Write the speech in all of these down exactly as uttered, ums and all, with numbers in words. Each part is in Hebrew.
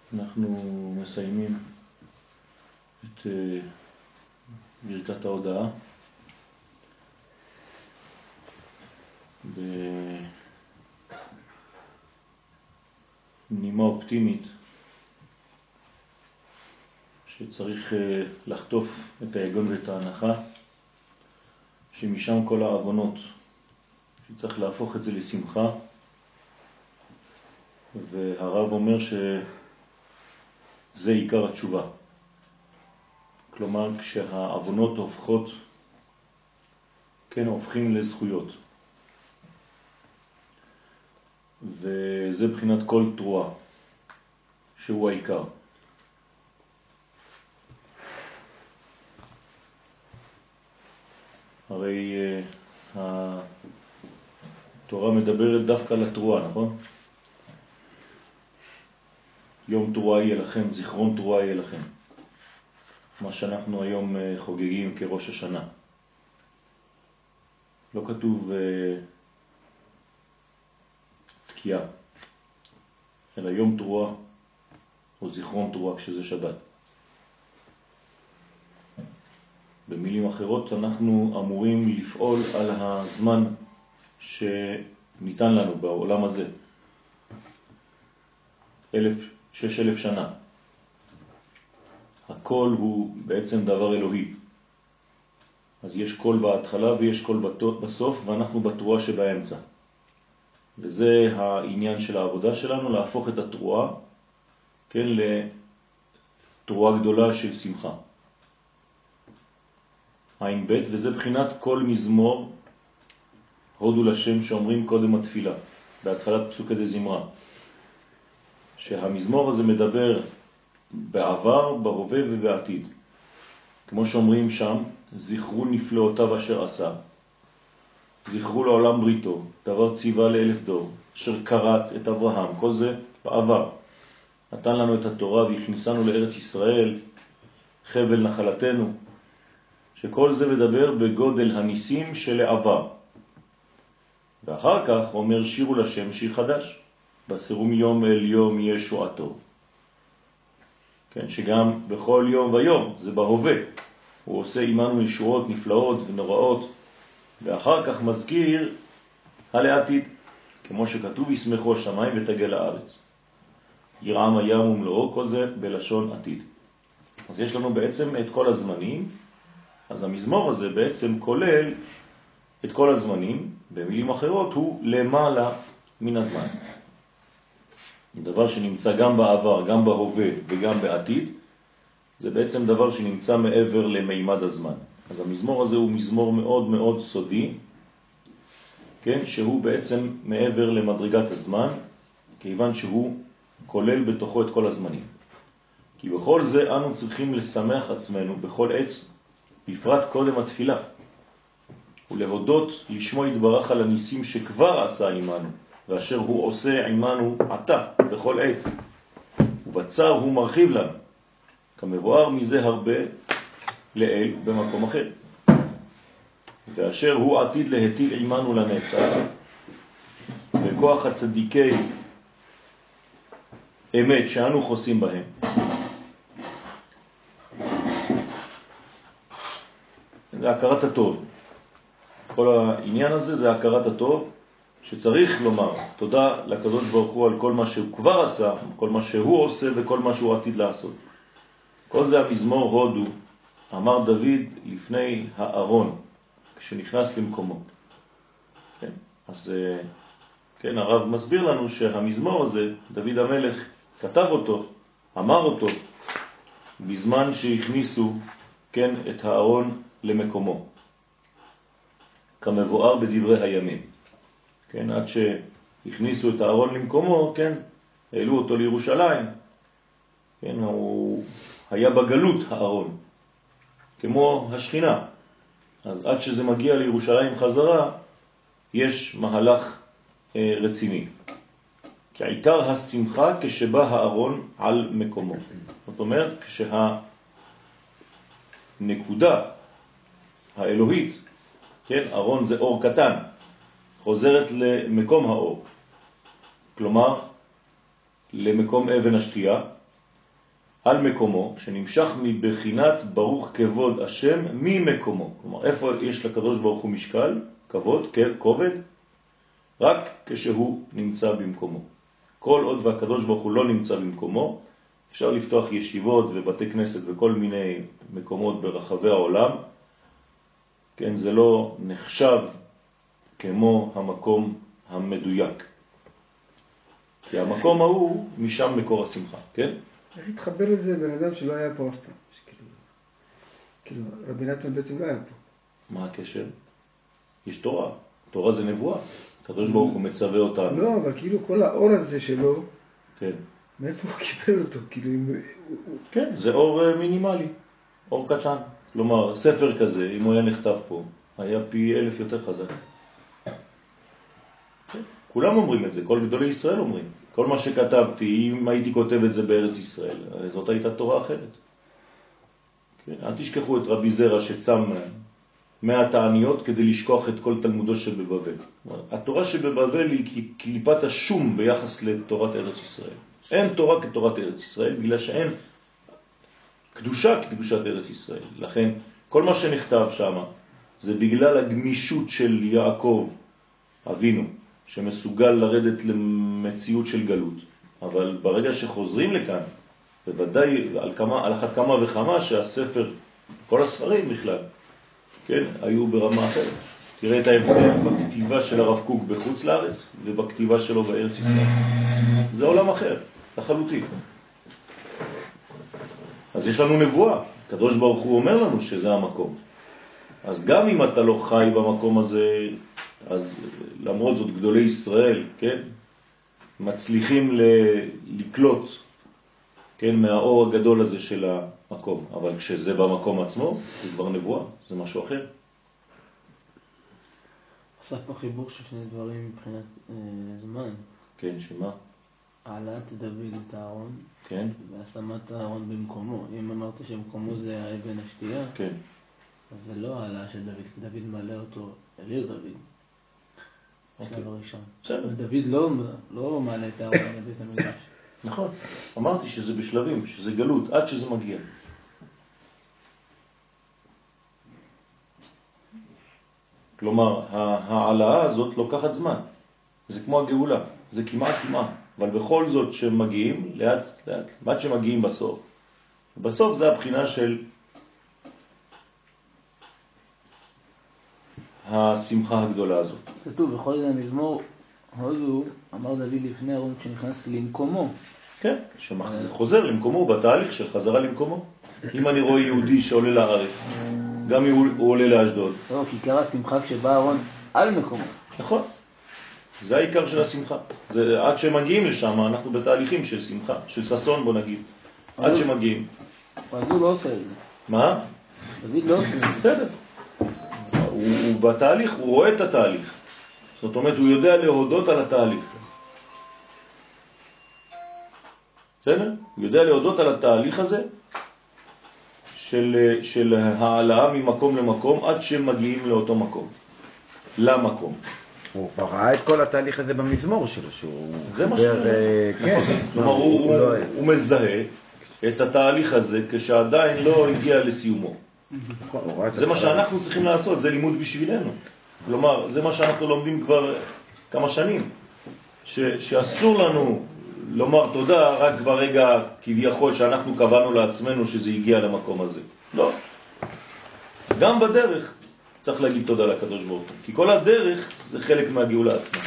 אנחנו מסיימים את ברכת ההודעה בנימה אופטימית שצריך לחטוף את היגון ואת ההנחה, שמשם כל העוונות, שצריך להפוך את זה לשמחה. והרב אומר שזה עיקר התשובה. כלומר, כשהעוונות הופכות, כן, הופכים לזכויות. וזה בחינת כל תרועה, שהוא העיקר. הרי uh, התורה מדברת דווקא על התרועה, נכון? יום תרועה יהיה לכם, זיכרון תרועה יהיה לכם. מה שאנחנו היום חוגגים כראש השנה. לא כתוב uh, תקיעה, אלא יום תרועה או זיכרון תרועה כשזה שבת. במילים אחרות, אנחנו אמורים לפעול על הזמן שניתן לנו בעולם הזה. אלף, שש אלף שנה. הכל הוא בעצם דבר אלוהי. אז יש קול בהתחלה ויש קול בסוף, ואנחנו בתרועה שבאמצע. וזה העניין של העבודה שלנו, להפוך את התרועה, כן, לתרועה גדולה של שמחה. עין בית, וזה בחינת כל מזמור הודו לשם שאומרים קודם התפילה, בהתחלת פסוקי דזמרה. שהמזמור הזה מדבר בעבר, בהווה ובעתיד. כמו שאומרים שם, זכרו נפלאותיו אשר עשה. זכרו לעולם בריתו, דבר ציווה לאלף דור, אשר קראת את אברהם, כל זה בעבר. נתן לנו את התורה והכניסנו לארץ ישראל, חבל נחלתנו, שכל זה מדבר בגודל הניסים של העבר. ואחר כך אומר שירו לשם שיר חדש, בסירו מיום אל יום ישועתו. כן, שגם בכל יום ויום, זה בהווה. הוא עושה עמנו ישועות נפלאות ונוראות, ואחר כך מזכיר העתיד, כמו שכתוב, ישמחו השמיים ותגל הארץ. ירעם הים ומלואו, כל זה בלשון עתיד. אז יש לנו בעצם את כל הזמנים, אז המזמור הזה בעצם כולל את כל הזמנים, במילים אחרות הוא למעלה מן הזמן. דבר שנמצא גם בעבר, גם בהווה וגם בעתיד, זה בעצם דבר שנמצא מעבר למימד הזמן. אז המזמור הזה הוא מזמור מאוד מאוד סודי, כן, שהוא בעצם מעבר למדרגת הזמן, כיוון שהוא כולל בתוכו את כל הזמנים. כי בכל זה אנו צריכים לשמח עצמנו בכל עת, בפרט קודם התפילה, ולהודות לשמו יתברך על הניסים שכבר עשה עמנו, ואשר הוא עושה עמנו עתה בכל עת, ובצר הוא מרחיב לנו, כמבואר מזה הרבה לאל במקום אחר. ואשר הוא עתיד להטיב עמנו לנצח, בכוח הצדיקי אמת שאנו חוסים בהם, זה הכרת הטוב. כל העניין הזה זה הכרת הטוב, שצריך לומר תודה לקדוש ברוך הוא על כל מה שהוא כבר עשה, כל מה שהוא עושה וכל מה שהוא עתיד לעשות. כל זה המזמור הודו, אמר דוד לפני הארון, כשנכנס למקומו. כן? אז כן, הרב מסביר לנו שהמזמור הזה, דוד המלך כתב אותו, אמר אותו, בזמן שהכניסו, כן, את הארון למקומו, כמבואר בדברי הימים. כן, עד שהכניסו את הארון למקומו, כן, העלו אותו לירושלים. כן, הוא היה בגלות הארון, כמו השכינה. אז עד שזה מגיע לירושלים חזרה, יש מהלך אה, רציני. כי העיקר השמחה כשבא הארון על מקומו. זאת אומרת, כשהנקודה האלוהית, כן, ארון זה אור קטן, חוזרת למקום האור. כלומר, למקום אבן השתייה, על מקומו, שנמשך מבחינת ברוך כבוד השם ממקומו. כלומר, איפה יש לקדוש ברוך הוא משקל, כבוד, כובד? רק כשהוא נמצא במקומו. כל עוד והקדוש ברוך הוא לא נמצא במקומו, אפשר לפתוח ישיבות ובתי כנסת וכל מיני מקומות ברחבי העולם. כן, זה לא נחשב כמו המקום המדויק. כי המקום ההוא משם מקור השמחה, כן? איך התחבר לזה בן אדם שלא היה פה אף פעם? שכאילו, כאילו, רבי נתן בעצם לא היה פה. מה הקשר? יש תורה. תורה זה נבואה. הקדוש ברוך הוא מצווה אותנו. לא, אבל כאילו כל האור הזה שלו, כן. מאיפה הוא קיבל אותו? כאילו, אם... כן, זה אור מינימלי, אור קטן. כלומר, ספר כזה, אם הוא היה נכתב פה, היה פי אלף יותר חזק. כן. כולם אומרים את זה, כל גדולי ישראל אומרים. כל מה שכתבתי, אם הייתי כותב את זה בארץ ישראל, זאת הייתה תורה אחרת. כן. אל תשכחו את רבי זרע שצם מאה תעניות כדי לשכוח את כל תלמודו שבבבל. התורה שבבבל היא קליפת השום ביחס לתורת ארץ ישראל. אין תורה כתורת ארץ ישראל, בגלל שאין קדושה כקדושת ארץ ישראל. לכן, כל מה שנכתב שם, זה בגלל הגמישות של יעקב, אבינו, שמסוגל לרדת למציאות של גלות. אבל ברגע שחוזרים לכאן, בוודאי על, כמה, על אחת כמה וכמה שהספר, כל הספרים בכלל, כן, היו ברמה אחרת. תראה את ההבדל בכתיבה של הרב קוק בחוץ לארץ ובכתיבה שלו בארץ ישראל. זה עולם אחר, לחלוטין. אז יש לנו נבואה. הקדוש ברוך הוא אומר לנו שזה המקום. אז גם אם אתה לא חי במקום הזה, אז למרות זאת גדולי ישראל, כן, מצליחים ל- לקלוט, כן, מהאור הגדול הזה של המקום. אבל כשזה במקום עצמו, זה כבר נבואה, זה משהו אחר. עושה פה חיבור של שני דברים מבחינת אה, זמן. כן, שמה? העלאת דוד את הארון, כן. והשמת הארון במקומו. אם אמרת שמקומו זה האבן השתייה, כן. אז זה לא העלאה של דוד, כי דוד מעלה אותו אל עיר דוד. שלב הראשון. בסדר. דוד לא, לא מעלה את הארון לבית המקדש. נכון. אמרתי שזה בשלבים, שזה גלות, עד שזה מגיע. כלומר, העלאה הזאת לוקחת זמן. זה כמו הגאולה, זה כמעט כמעט. אבל בכל זאת שמגיעים, לאט לאט, עד שמגיעים בסוף. בסוף זה הבחינה של השמחה הגדולה הזאת. כתוב, בכל זה המזמור, הודו, אמר דוד לפני ארון כשנכנס למקומו. כן, שחוזר למקומו, בתהליך של חזרה למקומו. אם אני רואה יהודי שעולה לארץ, גם אם הוא עולה לאשדוד. לא, כי עיקר השמחה כשבא ארון על מקומו. נכון. זה העיקר של השמחה. זה, עד שמגיעים לשם, אנחנו בתהליכים של שמחה, של ססון בוא נגיד. עד שמגיעים. דוד לא עושה את זה. מה? דוד לא עושה את זה. בסדר. הוא, הוא בתהליך, הוא רואה את התהליך. זאת אומרת, הוא יודע להודות על התהליך. בסדר? הוא יודע להודות על התהליך הזה של, של העלאה ממקום למקום עד שמגיעים לאותו מקום. למקום. הוא כבר ראה את כל התהליך הזה במזמור שלו, שהוא... זה מה שהוא... כן. כלומר, הוא, הוא, הוא מזהה את התהליך הזה כשעדיין לא הגיע לסיומו. זה מה שאנחנו צריכים לעשות, זה לימוד בשבילנו. כלומר, זה מה שאנחנו לומדים כבר כמה שנים. ש, שאסור לנו לומר תודה רק ברגע כביכול שאנחנו קבענו לעצמנו שזה הגיע למקום הזה. לא. גם בדרך צריך להגיד תודה לקדוש ברוך הוא. כי כל הדרך זה חלק מהגאולה עצמה.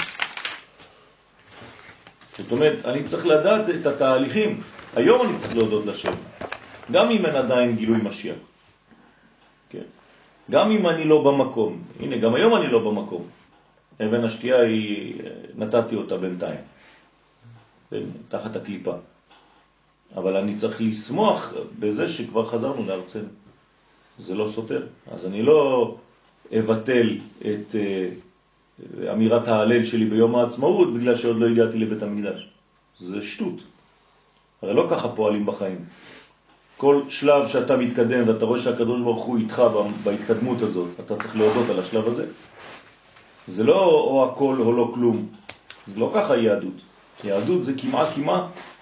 זאת אומרת, אני צריך לדעת את התהליכים. היום אני צריך להודות לשם. גם אם אין עדיין גילוי משיח. כן. גם אם אני לא במקום. הנה, גם היום אני לא במקום. אבן השתייה היא, נתתי אותה בינתיים. תחת הקליפה. אבל אני צריך לשמוח בזה שכבר חזרנו לארצנו. זה לא סותר. אז אני לא אבטל את uh, אמירת ההלל שלי ביום העצמאות בגלל שעוד לא הגעתי לבית המקדש. זה שטות. הרי לא ככה פועלים בחיים. כל שלב שאתה מתקדם ואתה רואה שהקדוש ברוך הוא איתך בהתקדמות הזאת, אתה צריך להודות על השלב הזה. זה לא או הכל או לא כלום. זה לא ככה יהדות. יהדות זה כמעט כמעט,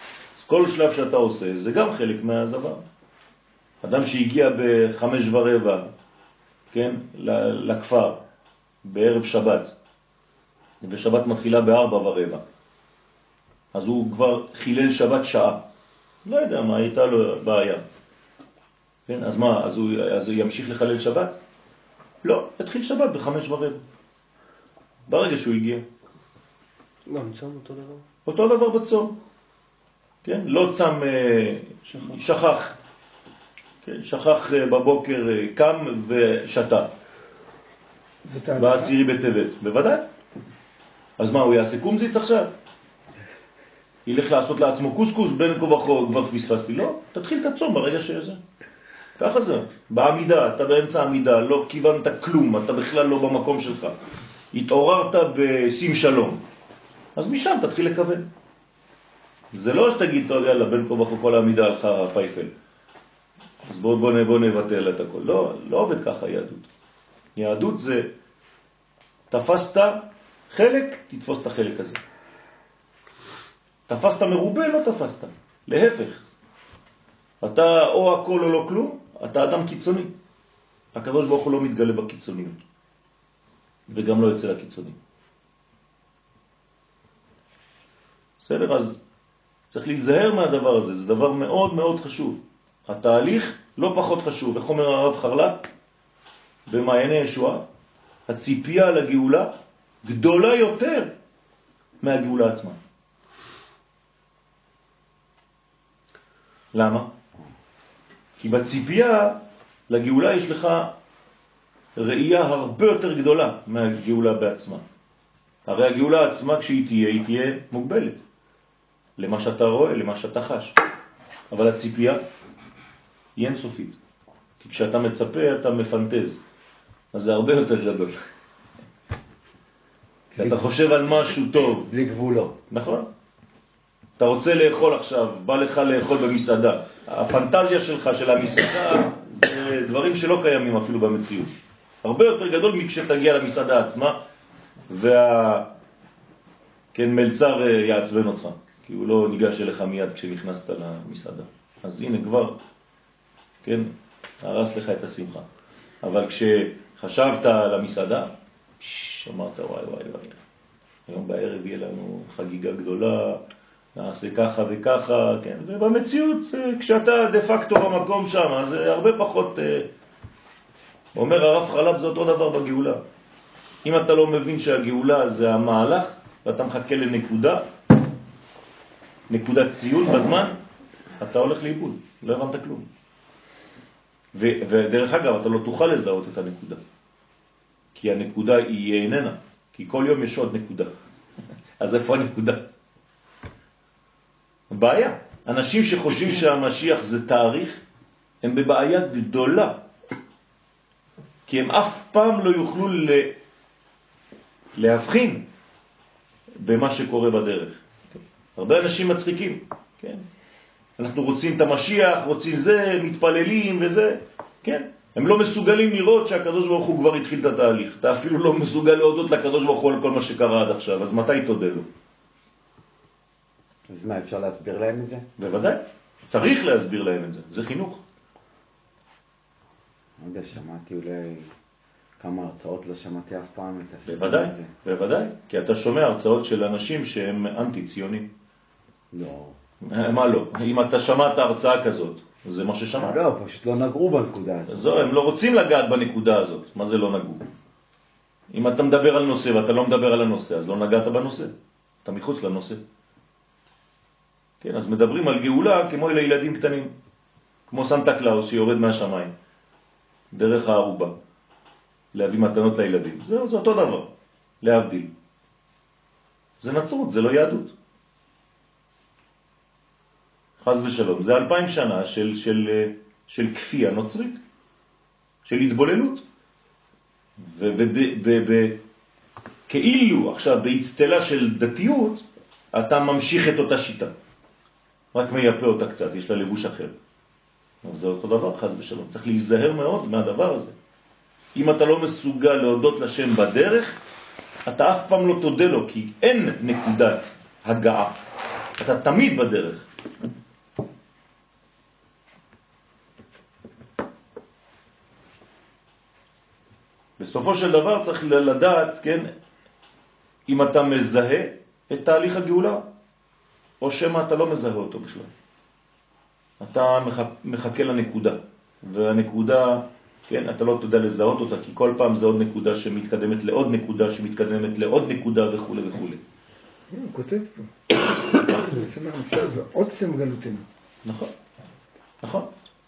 כל שלב שאתה עושה זה גם חלק מהדבר. אדם שהגיע בחמש ורבע, כן, לכפר, בערב שבת, ושבת מתחילה בארבע ורבע, אז הוא כבר חילל שבת שעה. לא יודע מה, הייתה לו בעיה. כן, אז מה, אז הוא, אז הוא ימשיך לחלל שבת? לא, התחיל שבת בחמש ורבע. ברגע שהוא הגיע. גם צום אותו דבר? אותו דבר בצום. כן, לא צם, שכח. שכח. כן, שכח בבוקר, קם ושתה. בעשירי בטבת. בוודאי. אז מה, הוא יעשה קומזיץ עכשיו? ילך לעשות לעצמו קוסקוס בין כה וכה, כבר פספסתי. לא, תתחיל את הצום ברגע שזה. ככה זה. בעמידה, אתה באמצע עמידה, לא כיוונת כלום, אתה בכלל לא במקום שלך. התעוררת בשים שלום. אז משם תתחיל לכוון. זה לא שתגיד, אתה יודע, בין כה וכה כל העמידה הלכה פייפל. אז בוא, בוא, בוא נבטל את הכל. לא, לא עובד ככה יהדות. יהדות זה, תפסת חלק, תתפוס את החלק הזה. תפסת מרובה, לא תפסת. להפך. אתה או הכל או לא כלום, אתה אדם קיצוני. הקדוש ברוך הוא לא מתגלה בקיצוניות. וגם לא יוצא לקיצוני. בסדר? אז צריך להיזהר מהדבר הזה. זה דבר מאוד מאוד חשוב. התהליך לא פחות חשוב. איך אומר הרב חרל"פ? במעייני ישועה, הציפייה לגאולה גדולה יותר מהגאולה עצמה. למה? כי בציפייה לגאולה יש לך ראייה הרבה יותר גדולה מהגאולה בעצמה. הרי הגאולה עצמה כשהיא תהיה, היא תהיה מוגבלת. למה שאתה רואה, למה שאתה חש. אבל הציפייה היא אינסופית. כי כשאתה מצפה אתה מפנטז. אז זה הרבה יותר גדול. כי אתה חושב על משהו טוב. בלי גבולות. נכון. אתה רוצה לאכול עכשיו, בא לך לאכול במסעדה. הפנטזיה שלך של המסעדה זה דברים שלא קיימים אפילו במציאות. הרבה יותר גדול מכשתגיע למסעדה עצמה, וה... כן, מלצר יעצבן אותך, כי הוא לא ניגש אליך מיד כשנכנסת למסעדה. אז הנה כבר, כן, הרס לך את השמחה. אבל כשחשבת על המסעדה, אמרת וואי וואי וואי, היום בערב יהיה לנו חגיגה גדולה, נעשה ככה וככה, כן, ובמציאות, כשאתה דה פקטו במקום שם, אז הרבה פחות, אומר הרב חרל"פ, זה אותו דבר בגאולה. אם אתה לא מבין שהגאולה זה המהלך, ואתה מחכה לנקודה, נקודת ציון בזמן, אתה הולך לאיבוד, לא הבנת כלום. ו- ודרך אגב, אתה לא תוכל לזהות את הנקודה. כי הנקודה היא איננה, כי כל יום יש עוד נקודה. אז איפה הנקודה? בעיה. אנשים שחושבים שהמשיח זה תאריך, הם בבעיה גדולה. כי הם אף פעם לא יוכלו ל... להבחין במה שקורה בדרך. הרבה אנשים מצחיקים, כן? אנחנו רוצים את המשיח, רוצים זה, מתפללים וזה, כן? הם לא מסוגלים לראות שהקדוש ברוך הוא כבר התחיל את התהליך. אתה אפילו לא מסוגל להודות לקדוש ברוך הוא על כל מה שקרה עד עכשיו, אז מתי תודה לו? אז מה, אפשר להסביר להם את זה? בוודאי. צריך להסביר להם את זה. זה חינוך. לא יודע, שמעתי אולי כמה הרצאות, לא שמעתי אף פעם את הסיפור בוודאי, הזה. בוודאי. כי אתה שומע הרצאות של אנשים שהם אנטי-ציונים. לא. מה לא? אם אתה שמעת הרצאה כזאת, זה מה ששמעת. לא, פשוט לא נגעו בנקודה הזאת. זו, הם לא רוצים לגעת בנקודה הזאת. מה זה לא נגעו? אם אתה מדבר על נושא ואתה לא מדבר על הנושא, אז לא נגעת בנושא. אתה מחוץ לנושא. כן, אז מדברים על גאולה כמו אלה ילדים קטנים. כמו סנטה קלאוס שיורד מהשמיים. דרך הערובה. להביא מתנות לילדים. זה, זה אותו דבר. להבדיל. זה נצרות, זה לא יהדות. חז ושלום. זה אלפיים שנה של, של, של כפייה נוצרית. של התבוללות. וכאילו עכשיו בהצטלה של דתיות, אתה ממשיך את אותה שיטה. רק מייפה אותה קצת, יש לה לבוש אחר. אבל זה אותו דבר, חז ושלום. צריך להיזהר מאוד מהדבר הזה. אם אתה לא מסוגל להודות לשם בדרך, אתה אף פעם לא תודה לו, כי אין נקודת הגעה. אתה תמיד בדרך. בסופו של דבר צריך לדעת, כן, אם אתה מזהה את תהליך הגאולה, או שמה אתה לא מזהה אותו בכלל. אתה מחכה לנקודה, והנקודה, כן, אתה לא תדע לזהות אותה, כי כל פעם זה עוד נקודה שמתקדמת לעוד נקודה, שמתקדמת לעוד נקודה וכו' וכו'. הוא כותב פה. צמח נפשנו ועוצם גלותנו. נכון, נכון.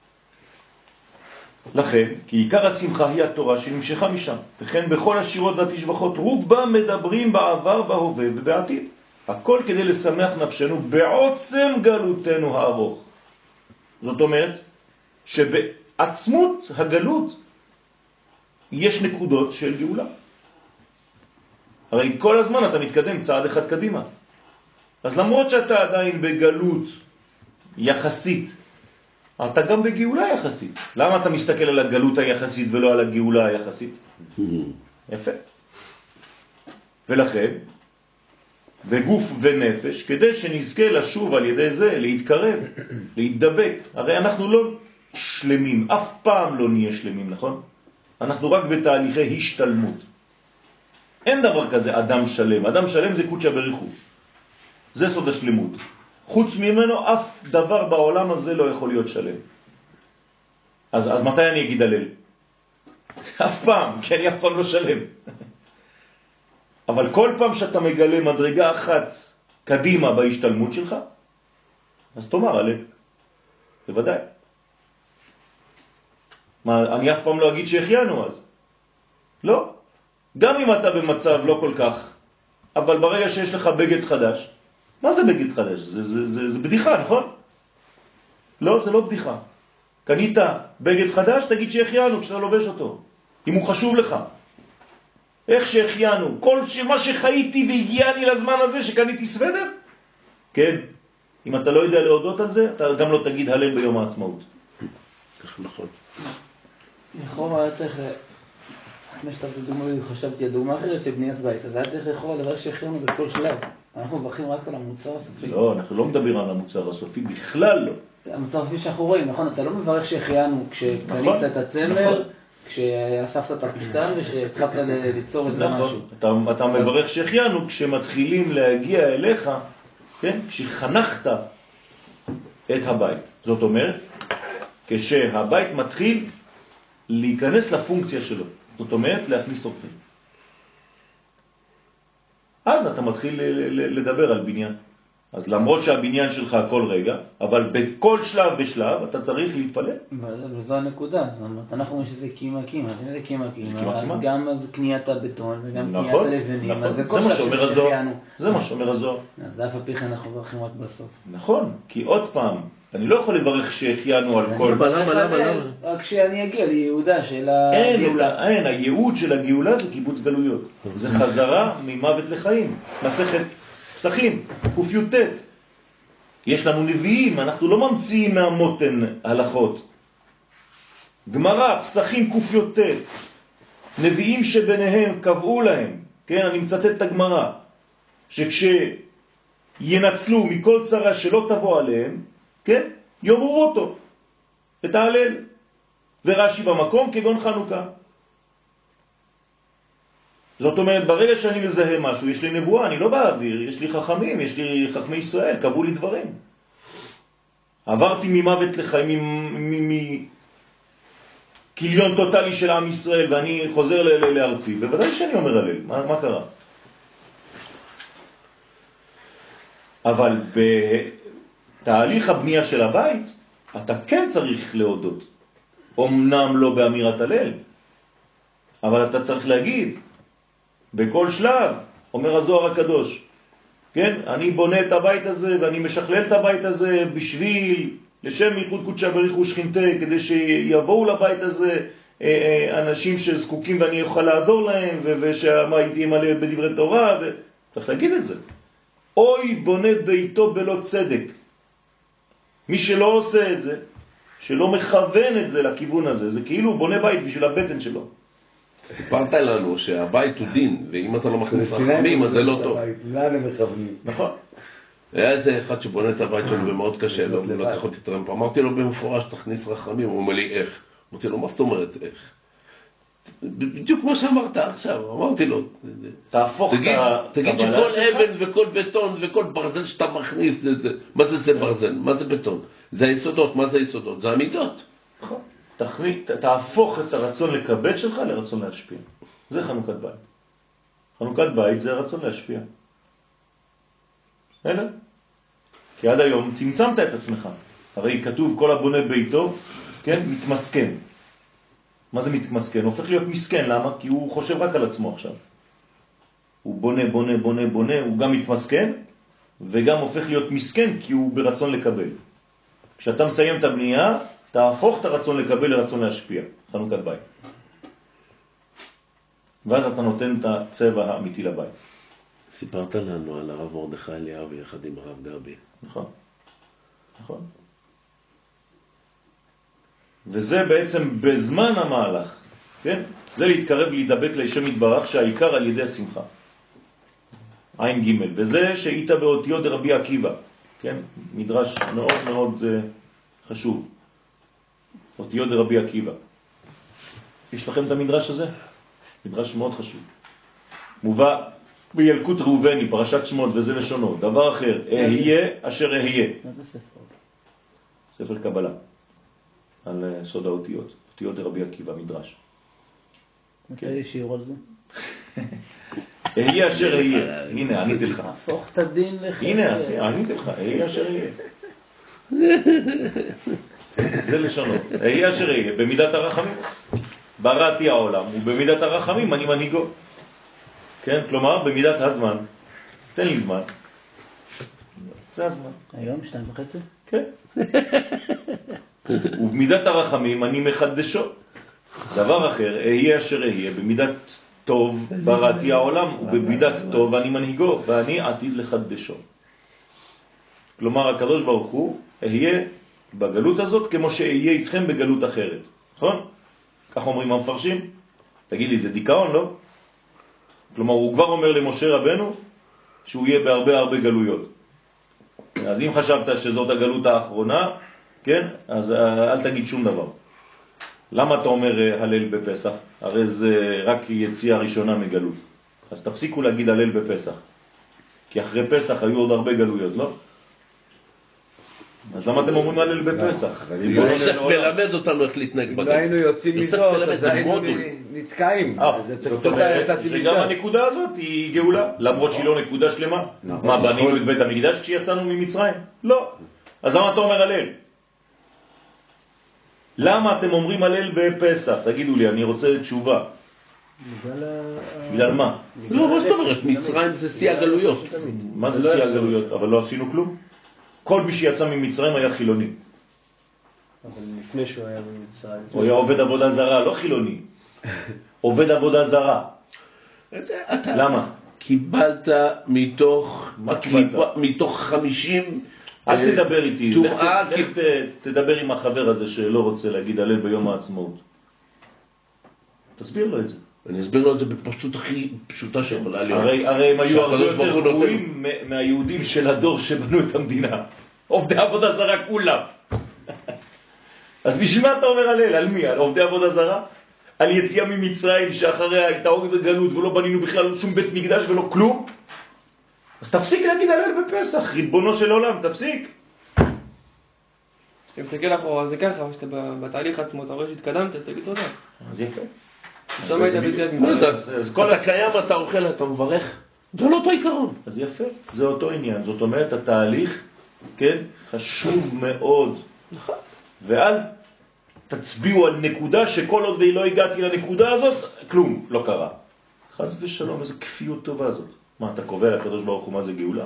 לכן, כי עיקר השמחה היא התורה שנמשכה משם. וכן בכל השירות והתשבחות רובם מדברים בעבר, בהווה ובעתיד. הכל כדי לשמח נפשנו בעוצם גלותנו הארוך. זאת אומרת שבעצמות הגלות יש נקודות של גאולה. הרי כל הזמן אתה מתקדם צעד אחד קדימה. אז למרות שאתה עדיין בגלות יחסית, אתה גם בגאולה יחסית. למה אתה מסתכל על הגלות היחסית ולא על הגאולה היחסית? יפה. ולכן, בגוף ונפש, כדי שנזכה לשוב על ידי זה, להתקרב, להתדבק. הרי אנחנו לא שלמים, אף פעם לא נהיה שלמים, נכון? אנחנו רק בתהליכי השתלמות. אין דבר כזה אדם שלם. אדם שלם זה קודשא בריך הוא. זה סוד השלמות. חוץ ממנו אף דבר בעולם הזה לא יכול להיות שלם. אז, אז מתי אני אגיד הלל? אף פעם, כי אני אף פעם לא שלם. אבל כל פעם שאתה מגלה מדרגה אחת קדימה בהשתלמות שלך, אז תאמר הלל. בוודאי. מה, אני אף פעם לא אגיד שהחיינו אז. לא. גם אם אתה במצב לא כל כך, אבל ברגע שיש לך בגד חדש, מה זה בגד חדש? זה, זה, זה, זה בדיחה, נכון? לא, זה לא בדיחה. קנית בגד חדש, תגיד שהחיינו כשאתה לובש אותו. אם הוא חשוב לך. איך שהחיינו? כל מה שחייתי והגיעני לזמן הזה שקניתי סוודר? כן. אם אתה לא יודע להודות על זה, אתה גם לא תגיד הלל ביום העצמאות. נכון. לכאורה היה צריך, לפני שאתה דוגמה, חשבתי, הדוגמה אחרת של בניית בית, אז היה צריך לכאורה דבר שהחיינו בכל שלב. אנחנו מברכים רק על המוצר הסופי. לא, אנחנו לא מדברים על המוצר הסופי, בכלל לא. המוצר הסופי שאנחנו רואים, נכון? אתה לא מברך שהחיינו כשקנית את הצמר, כשאספת את הפשטן ושהתחלת ליצור את זה משהו. נכון, אתה מברך שהחיינו כשמתחילים להגיע אליך, כן? כשחנכת את הבית. זאת אומרת, כשהבית מתחיל להיכנס לפונקציה שלו. זאת אומרת, להכניס אורחים. אז אתה מתחיל לדבר על בניין. אז למרות שהבניין שלך כל רגע, אבל בכל שלב ושלב אתה צריך להתפלל. וזו הנקודה, זאת אומרת, אנחנו אומרים שזה קימה קימה, זה קימה קימה, גם קניית הבטון וגם קניית הלבנים, אז זה כל שלב שחיינו. זה מה שאומר הזוהר. אז אף הפי כן אנחנו מברכים רק בסוף. נכון, כי עוד פעם, אני לא יכול לברך שהחיינו על כל... למה, למה, למה? רק כשאני אגיע ליהודה של הגאולה. אין, הייעוד של הגאולה זה קיבוץ גלויות. זה חזרה ממוות לחיים. מסכת פסחים, ק"ט. יש לנו נביאים, אנחנו לא ממציאים מהמותן הלכות. גמרא, פסחים ק"ט. נביאים שביניהם קבעו להם, כן, אני מצטט את הגמרא, שכשינצלו מכל צרה שלא תבוא עליהם, כן, יאמרו אותו, את ההלל. ורש"י במקום כגון חנוכה. זאת אומרת, ברגע שאני מזהה משהו, יש לי נבואה, אני לא באוויר, יש לי חכמים, יש לי חכמי ישראל, קבעו לי דברים. עברתי ממוות לחיים, מכיליון טוטלי של עם ישראל, ואני חוזר לארצי. בוודאי שאני אומר הלל, מה, מה קרה? אבל בתהליך הבנייה של הבית, אתה כן צריך להודות. אמנם לא באמירת הלל, אבל אתה צריך להגיד, בכל שלב, אומר הזוהר הקדוש, כן? אני בונה את הבית הזה ואני משכלל את הבית הזה בשביל, לשם ייחוד קודשא בריך הוא שכינתה, כדי שיבואו לבית הזה אנשים שזקוקים ואני אוכל לעזור להם, ושהבית יהיה מלא בדברי תורה, צריך להגיד את זה. אוי בונה ביתו בלא צדק. מי שלא עושה את זה, שלא מכוון את זה לכיוון הזה, זה כאילו הוא בונה בית בשביל הבטן שלו. סיפרת לנו שהבית הוא דין, ואם אתה לא מכניס רחמים, אז זה לא טוב. לאן הם מכוונים? נכון. היה איזה אחד שבונה את הבית שלו ומאוד קשה לו, הוא לקח אותי טרמפ, אמרתי לו במפורש, תכניס רחמים, הוא אומר לי איך? אמרתי לו, מה זאת אומרת איך? בדיוק כמו שאמרת עכשיו, אמרתי לו, תהפוך תגיד, תגיד שכל אבן וכל בטון וכל ברזל שאתה מכניס, מה זה זה ברזל? מה זה בטון? זה היסודות, מה זה היסודות? זה המידות. נכון. תהפוך את הרצון לקבל שלך לרצון להשפיע. זה חנוכת בית. חנוכת בית זה הרצון להשפיע. אלא? כי עד היום צמצמת את עצמך. הרי כתוב כל הבונה ביתו, כן, מתמסכן. מה זה מתמסכן? הופך להיות מסכן, למה? כי הוא חושב רק על עצמו עכשיו. הוא בונה, בונה, בונה, בונה, הוא גם מתמסכן, וגם הופך להיות מסכן כי הוא ברצון לקבל. כשאתה מסיים את הבנייה, תהפוך את הרצון לקבל לרצון להשפיע. חנוכת בית. ואז אתה נותן את הצבע האמיתי לבית. סיפרת לנו על הרב מרדכי אליהו יחד עם הרב גבי. נכון, נכון. וזה בעצם בזמן המהלך, כן? זה להתקרב להידבק לשם יתברך שהעיקר על ידי השמחה. עין ג' וזה שהיית באותיות רבי עקיבא, כן? מדרש מאוד מאוד uh, חשוב. אותיות רבי עקיבא. יש לכם את המדרש הזה? מדרש מאוד חשוב. מובא בילקוט ראובני, פרשת שמות, וזה לשונו. דבר אחר, אהיה אשר אהיה. מה זה ספר? ספר קבלה. על סוד האותיות. אותיות רבי עקיבא, מדרש. מתי יש שיעור על זה? אהיה אשר אהיה. הנה, עניתי לך. הפוך את הדין לחסד. הנה, עניתי לך. אהיה אשר אהיה. זה לשונו. אהיה אשר אהיה. במידת הרחמים. בראתי העולם, ובמידת הרחמים אני מנהיגו. כן? כלומר, במידת הזמן. תן לי זמן. זה הזמן. היום שתיים וחצי? כן. ובמידת הרחמים אני מחדשו. דבר אחר, אהיה אשר אהיה, במידת טוב בראתי העולם, ובמידת טוב אני מנהיגו, ואני עתיד לחדשו. כלומר, הקדוש ברוך הוא, אהיה בגלות הזאת כמו שאהיה איתכם בגלות אחרת. נכון? כך אומרים המפרשים. תגיד לי, זה דיכאון, לא? כלומר, הוא כבר אומר למשה רבנו שהוא יהיה בהרבה הרבה גלויות. אז אם חשבת שזאת הגלות האחרונה, כן? אז אל תגיד שום דבר. למה אתה אומר הלל בפסח? הרי זה רק יציאה ראשונה מגלות. אז תפסיקו להגיד הלל בפסח. כי אחרי פסח היו עוד הרבה גלויות, לא? אז למה אתם אומרים הלל בפסח? יוסף מלמד אותנו איך להתנהג בגלות. אם היינו יוצאים מזאת, אז היינו נתקעים. זאת אומרת שגם הנקודה הזאת היא גאולה, למרות שהיא לא נקודה שלמה. מה, בנינו את בית המקדש כשיצאנו ממצרים? לא. אז למה אתה אומר הלל? למה אתם אומרים הלל בפסח? תגידו לי, אני רוצה תשובה. בגלל מה? לא, מה זאת אומרת? מצרים זה שיא הגלויות. מה זה שיא הגלויות? אבל לא עשינו כלום. כל מי שיצא ממצרים היה חילוני. אבל לפני שהוא היה במצרים... הוא היה עובד עבודה זרה, לא חילוני. עובד עבודה זרה. למה? קיבלת מתוך... מה קיבלת? מתוך חמישים... אל תדבר איתי. תוראה... לך תדבר עם החבר הזה שלא רוצה להגיד הלל ביום העצמאות. תסביר לו את זה. אני אסביר לו את זה בפשטות הכי פשוטה שיכולה להיות. הרי, הרי הם היו הרבה יותר גרועים מהיהודים של הדור שבנו את המדינה. עובדי עבודה זרה כולם. אז בשביל מה אתה אומר הלל? על מי? על עובדי עבודה זרה? על יציאה ממצרים שאחריה הייתה עוגת בגלות ולא בנינו בכלל שום בית מקדש ולא כלום? אז תפסיק להגיד הלל בפסח, ריבונו של עולם, תפסיק. אם תסתכל אחורה, זה ככה, שאתה בתהליך עצמו, אתה רואה שהתקדמת, אז תגיד תודה. אז יפה. שם היית ביציאת מצרים. אז כל הקיים אתה אוכל, אתה מברך. זה לא אותו עיקרון. אז יפה, זה אותו עניין. זאת אומרת, התהליך, כן, חשוב מאוד. נכון. ואל תצביעו על נקודה שכל עוד לא הגעתי לנקודה הזאת, כלום לא קרה. חס ושלום, איזו כפיות טובה זאת. מה, אתה קובע לקדוש ברוך הוא מה זה גאולה?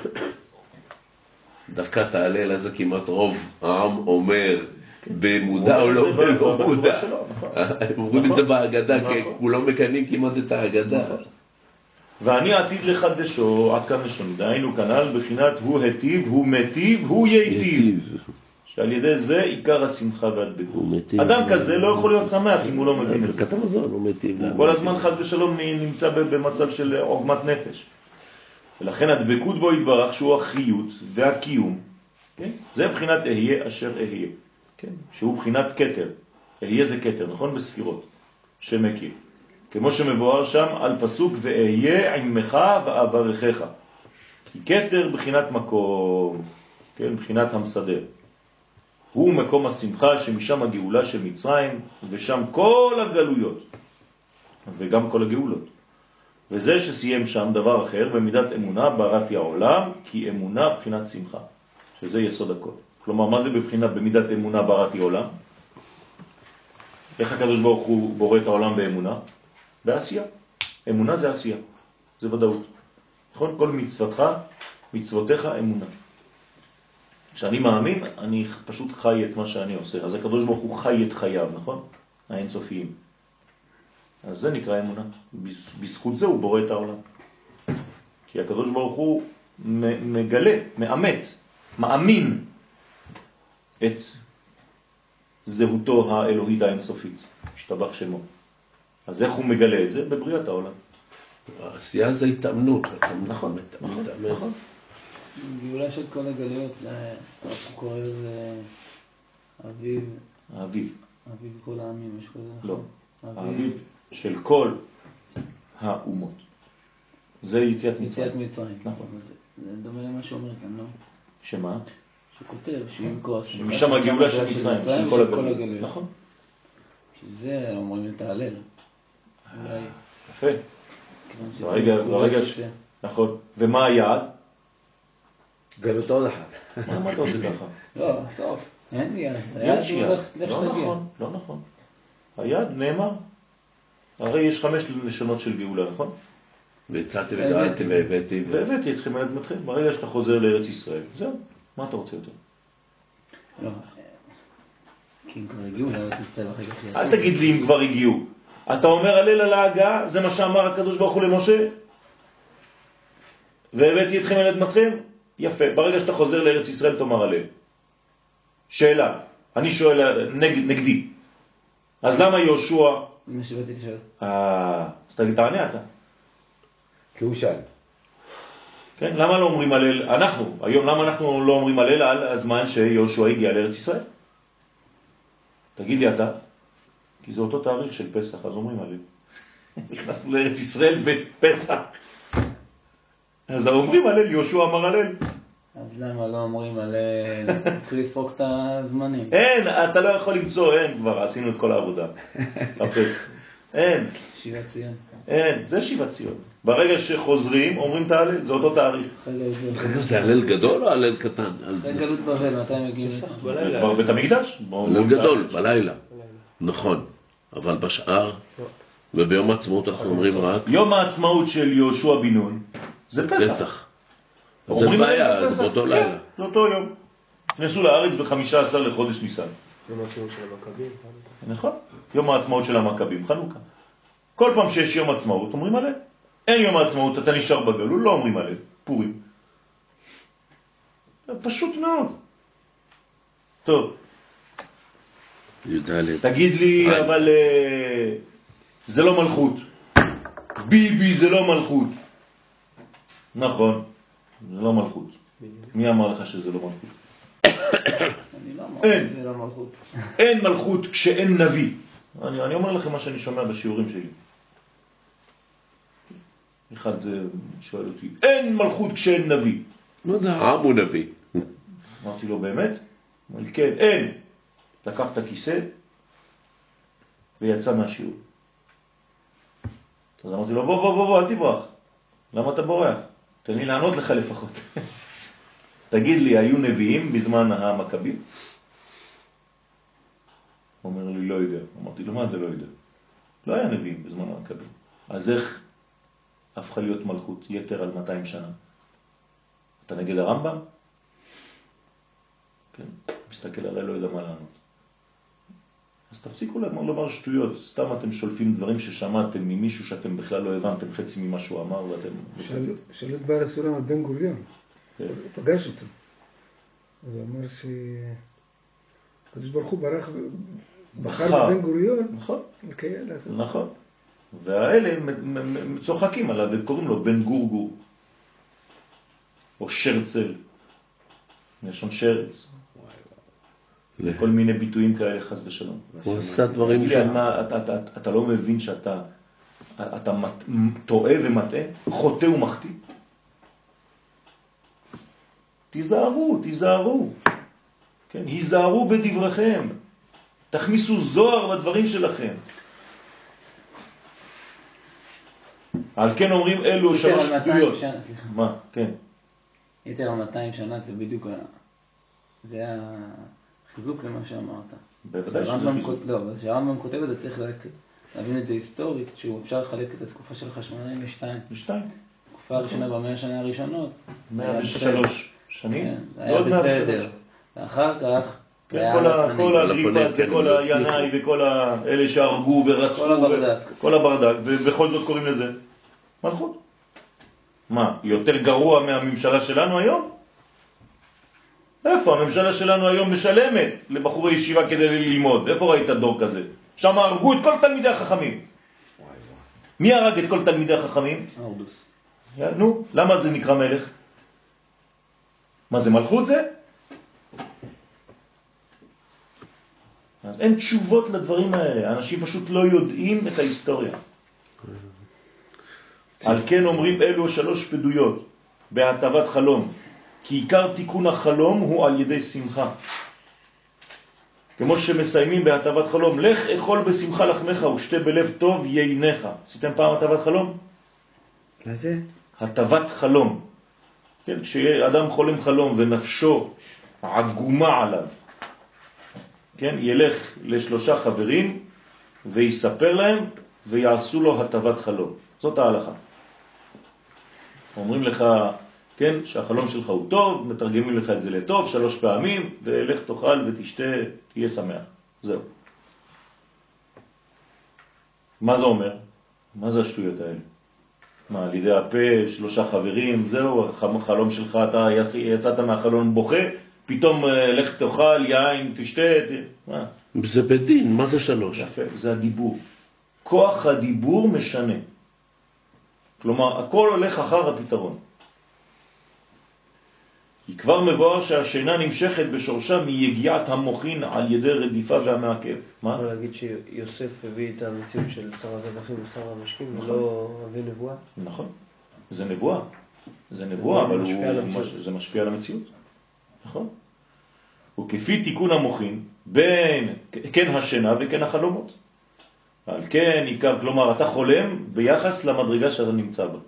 דווקא תעלה לזה כמעט רוב העם אומר במודע או לא במודע. אומרים את זה בהגדה, כי כולם מקיימים כמעט את ההגדה. ואני עתיד לחדשו, עד כאן לשון, דהיינו כנ"ל בחינת הוא היטיב, הוא מטיב, הוא ייטיב. שעל ידי זה עיקר השמחה והדבקות. אדם כזה לא יכול להיות שמח אם הוא לא מבין את זה. הוא מטיב. כל הזמן חס ושלום נמצא במצב של עוגמת נפש. ולכן הדבקות בו יתברך שהוא החיות והקיום, כן? זה בחינת אהיה אשר אהיה, כן? שהוא בחינת כתר. אהיה זה כתר, נכון? בספירות, שמכיר. כמו שמבואר שם על פסוק ואהיה עמך ואברכך. כי כתר בחינת מקום, כן? בחינת המסדר. הוא מקום השמחה שמשם הגאולה של מצרים, ושם כל הגלויות, וגם כל הגאולות. וזה שסיים שם דבר אחר, במידת אמונה בראתי העולם, כי אמונה בחינת שמחה, שזה יסוד הכל. כלומר, מה זה בבחינת במידת אמונה בראתי עולם? איך הקדוש ברוך הוא בורא את העולם באמונה? בעשייה. אמונה זה עשייה, זה ודאות. נכון? כל מצוותך, מצוותיך אמונה. כשאני מאמין, אני פשוט חי את מה שאני עושה. אז הקדוש ברוך הוא חי את חייו, נכון? האינסופיים. אז זה נקרא אמונה. בזכות זה הוא בורא את העולם. כי הקדוש ברוך הוא מגלה, מאמת, מאמין את זהותו האלוהית האינסופית. משתבח שמו. אז איך הוא מגלה את זה? בבריאת העולם. העשייה זה התאמנות. נכון, נכון, נכון. גאולה של כל הגלויות, הוא קורא לזה אביב. האביב. אביב כל העמים, יש כזה. לא. האביב של כל האומות. זה יציאת מצרים. יציאת מצרים. נכון. זה דומה למה שאומר כאן, לא? שמה? שכותב, שעם כוח. שמשם הגאולה של מצרים, של כל הגלויות. נכון. שזה אומרים את ההלל. יפה. ברגע ש... נכון. ומה היעד? גלותו עוד אחת. מה אתה רוצה ככה? לא, סוף. אין לי יד. יש יד. לא נכון, לא נכון. היד נאמר. הרי יש חמש לשונות של גאולה, נכון? והצעתי וגאלתי והבאתי. והבאתי אתכם על אדמתכם. ברגע שאתה חוזר לארץ ישראל. זהו. מה אתה רוצה יותר? לא. כי אם כבר הגיעו לארץ ישראל אחרי כך שיצאו. אל תגיד לי אם כבר הגיעו. אתה אומר הלל על ההגעה, זה מה שאמר הקדוש ברוך הוא למשה. והבאתי אתכם על אדמתכם. יפה. ברגע שאתה חוזר לארץ ישראל תאמר הלל. שאלה. אני שואל נגד, נגדי. אז למה יהושע... מה שבאתי לשאול. אה, אז תגיד, תענה אתה. כי הוא שאל. כן, למה לא אומרים הלל, אנחנו, היום למה אנחנו לא אומרים הלל על הזמן שיהושע הגיע לארץ ישראל? תגיד לי אתה, כי זה אותו תאריך של פסח, אז אומרים הלל. נכנסנו לארץ ישראל בפסח. אז אומרים הלל, יהושע אמר הלל. אז למה לא אומרים הלל, תתחיל לפרוק את הזמנים? אין, אתה לא יכול למצוא, אין כבר, עשינו את כל העבודה. הפס. אין. שיבת ציון. אין, זה שיבת ציון. ברגע שחוזרים, אומרים את ההלל, זה אותו תאריך. זה הלל גדול או הלל קטן? זה גלות בבל, מתי מגיעים לך? זה כבר בית המקדש. הלל גדול, בלילה. נכון, אבל בשאר, וביום העצמאות אנחנו אומרים רק... יום העצמאות של יהושע בן נון, זה פסח. זה בעיה, זה באותו לילה. זה אותו יום. נכנסו לארץ ב-חמישה עשר לחודש ניסן. יום העצמאות של המכבים. נכון, יום העצמאות של המכבים, חנוכה. כל פעם שיש יום עצמאות, אומרים הלל. אין יום העצמאות, אתה נשאר בגלות, לא אומרים הלל, פורים. פשוט מאוד. טוב. תגיד לי, אבל זה לא מלכות. ביבי זה לא מלכות. נכון, זה לא מלכות. מי אמר לך שזה לא מלכות? אני לא אמר שזה לא מלכות. אין מלכות כשאין נביא. אני, אני אומר לכם מה שאני שומע בשיעורים שלי. אחד שואל אותי, אין מלכות כשאין נביא. לא יודע, העם הוא נביא. אמרתי לו, באמת? אמר לי, כן, אין. לקח את הכיסא ויצא מהשיעור. אז אמרתי לו, בוא, בוא, בוא, בוא, אל תברח. למה אתה בורח? תן לי לענות לך לפחות. תגיד לי, היו נביאים בזמן המכבים? הוא אומר לי, לא יודע. אמרתי לו, מה זה לא יודע? לא היה נביאים בזמן המכבים. אז איך הפכה להיות מלכות יתר על מאתיים שנה? אתה נגד הרמב"ם? כן, מסתכל עליי, לא יודע מה לענות. אז תפסיקו לומר שטויות, סתם אתם שולפים דברים ששמעתם ממישהו שאתם בכלל לא הבנתם חצי ממה שהוא אמר ואתם... שאלו את בעל הסולם על בן גוריון, הוא פגש אותו. הוא אמר שקדוש ברוך הוא ברח, בחר בבן גוריון, נכון, נכון. והאלה צוחקים עליו וקוראים לו בן גורגור. או שרצל, מלשון שרץ. כל מיני ביטויים כאלה חס ושלום. הוא עשה דברים שם. אתה לא מבין שאתה אתה טועה ומטעה, חוטא ומחטיא? תיזהרו, תיזהרו. כן, היזהרו בדבריכם. תכניסו זוהר בדברים שלכם. על כן אומרים אלו שלוש פדויות. מה? כן. יותר על מאתיים שנה זה בדיוק, זה החיזוק למה שאמרת. בוודאי שזה חיזוק. לא, כשהרמב"ם כותב את זה צריך להבין את זה היסטורית, שהוא אפשר לחלק את התקופה של חשמונאים לשתיים. לשתיים. התקופה הראשונה במאה השנה הראשונות. מאה ושלוש שנים? זה היה בסדר. ואחר כך... כל הגריפס וכל הינאי וכל אלה שהרגו ורצחו. כל הברדק. כל הברדק, ובכל זאת קוראים לזה מלכות. מה, יותר גרוע מהממשלה שלנו היום? איפה? הממשלה שלנו היום משלמת לבחורי ישיבה כדי ללמוד. איפה ראית דור כזה? שם הרגו את כל תלמידי החכמים. מי הרג את כל תלמידי החכמים? ארדוס. נו, למה זה נקרא מלך? מה זה, מלכות זה? אין תשובות לדברים האלה. אנשים פשוט לא יודעים את ההיסטוריה. על כן אומרים אלו שלוש פדויות בהטבת חלום, כי עיקר תיקון החלום הוא על ידי שמחה. כמו שמסיימים בהטבת חלום, לך אכול בשמחה לחמך ושתה בלב טוב ייניך. עשיתם פעם הטבת חלום? מה זה? הטבת חלום. כן, כשאדם חולם חלום ונפשו עגומה עליו, כן, ילך לשלושה חברים ויספר להם ויעשו לו הטבת חלום. זאת ההלכה. אומרים לך, כן, שהחלום שלך הוא טוב, מתרגמים לך את זה לטוב שלוש פעמים, ולך תאכל ותשתה, תהיה שמח. זהו. מה זה אומר? מה זה השטויות האלה? מה, על ידי הפה, שלושה חברים, זהו, החלום שלך, אתה יצאת מהחלום בוכה, פתאום לך תאכל, יין, תשתה, מה? זה בדין, מה זה שלוש? יפה, זה הדיבור. כוח הדיבור משנה. כלומר, הכל הולך אחר הפתרון. היא כבר מבואר שהשינה נמשכת בשורשה מיגיעת המוחין על ידי רדיפה והמעכב. מה? יכול להגיד שיוסף הביא את המציאות של שר הרווחים ושר המשקים, ולא הביא נבואה? נכון. זה נבואה. זה נבואה, אבל הוא... זה משפיע על המציאות. נכון. וכפי תיקון המוחין, בין כן השינה וכן החלומות. על כן עיקר, כלומר, אתה חולם ביחס למדרגה שאתה נמצא בה.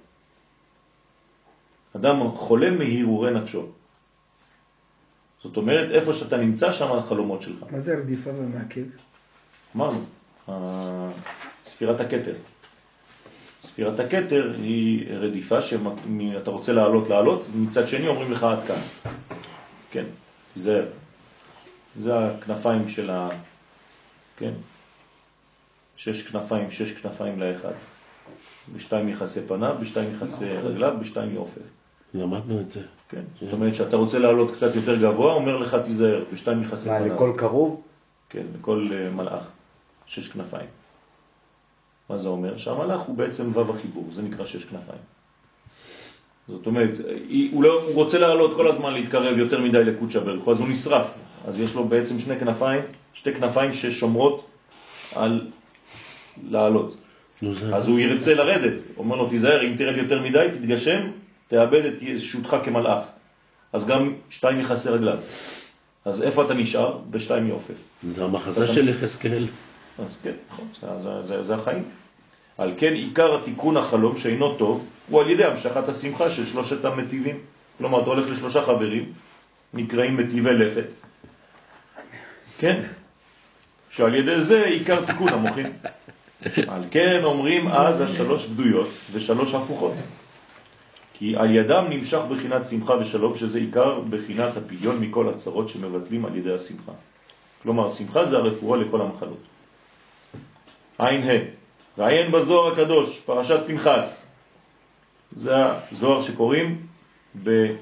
אדם חולם מהירורי נפשו. זאת אומרת, איפה שאתה נמצא, שם החלומות שלך. מה זה רדיפה ומעכב? אמרנו, ספירת הכתר. ספירת הכתר היא רדיפה שאתה רוצה לעלות, לעלות, מצד שני אומרים לך עד כאן. כן, זה, זה הכנפיים של ה... כן, שש כנפיים, שש כנפיים לאחד. בשתיים יחסי פניו, בשתיים יחסי רגליו, בשתיים יופף. למדנו את זה. כן, זאת אומרת שאתה רוצה לעלות קצת יותר גבוה, אומר לך תיזהר, בשתיים יחסי פניו. מה, לכל קרוב? כן, לכל מלאך, שש כנפיים. מה זה אומר? שהמלאך הוא בעצם וו החיבור, זה נקרא שש כנפיים. זאת אומרת, הוא, לא, הוא רוצה לעלות כל הזמן להתקרב יותר מדי לקודש ברוך הוא, אז הוא נשרף. אז יש לו בעצם שני כנפיים, שתי כנפיים ששומרות על לעלות. אז הוא ירצה לרדת, אומר לו תיזהר, אם תרד יותר מדי, תתגשם, תאבד את ישותך כמלאך. אז גם שתיים יחסי רגליו. אז איפה אתה נשאר? בשתיים יופף. זה המחזה של יחזקאל. אז כן, נכון, זה, זה, זה החיים. על כן עיקר התיקון החלום שאינו טוב הוא על ידי המשכת השמחה של שלושת המטיבים. כלומר, אתה הולך לשלושה חברים, נקראים מטיבי לכת. כן? שעל ידי זה עיקר תיקון המוחין. על כן אומרים אז השלוש בדויות ושלוש הפוכות. כי על ידם נמשך בחינת שמחה ושלום, שזה עיקר בחינת הפיון מכל הצרות שמבטלים על ידי השמחה. כלומר, שמחה זה הרפואה לכל המחלות. עין ה' ועיין בזוהר הקדוש, פרשת פנחס. זה הזוהר שקוראים בברית